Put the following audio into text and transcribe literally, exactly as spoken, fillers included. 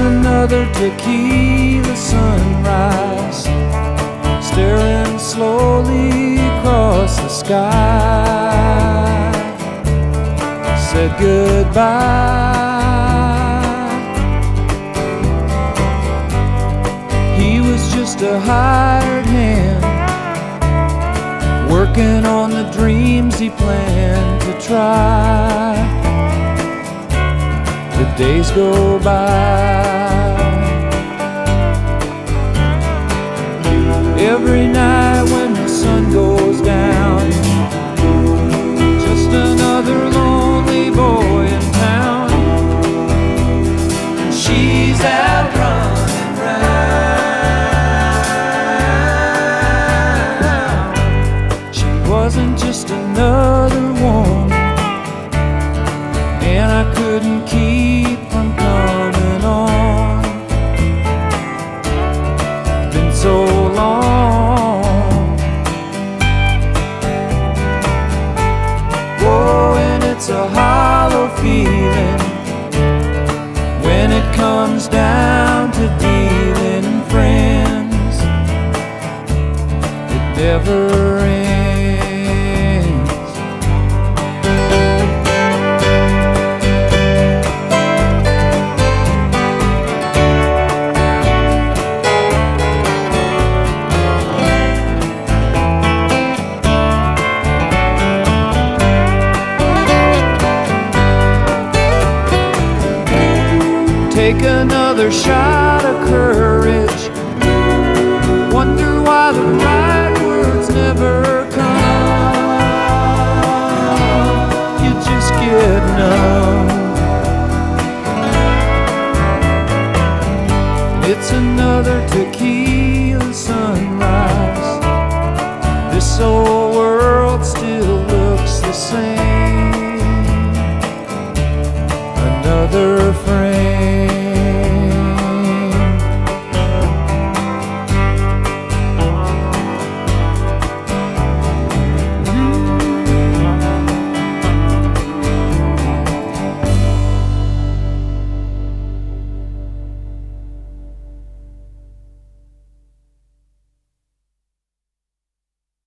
another tequila sunrise, staring slowly across the sky. Said goodbye. He was just a hired hand, working on the dreams he planned to try. The days go by. Every night when the sun goes down, just another lonely boy in town. She's out running round. She wasn't just another woman, and I couldn't keep from coming on. Been so long. Oh, and it's a hollow feeling when it comes down to dealing friends. It never ends. Take another shot of courage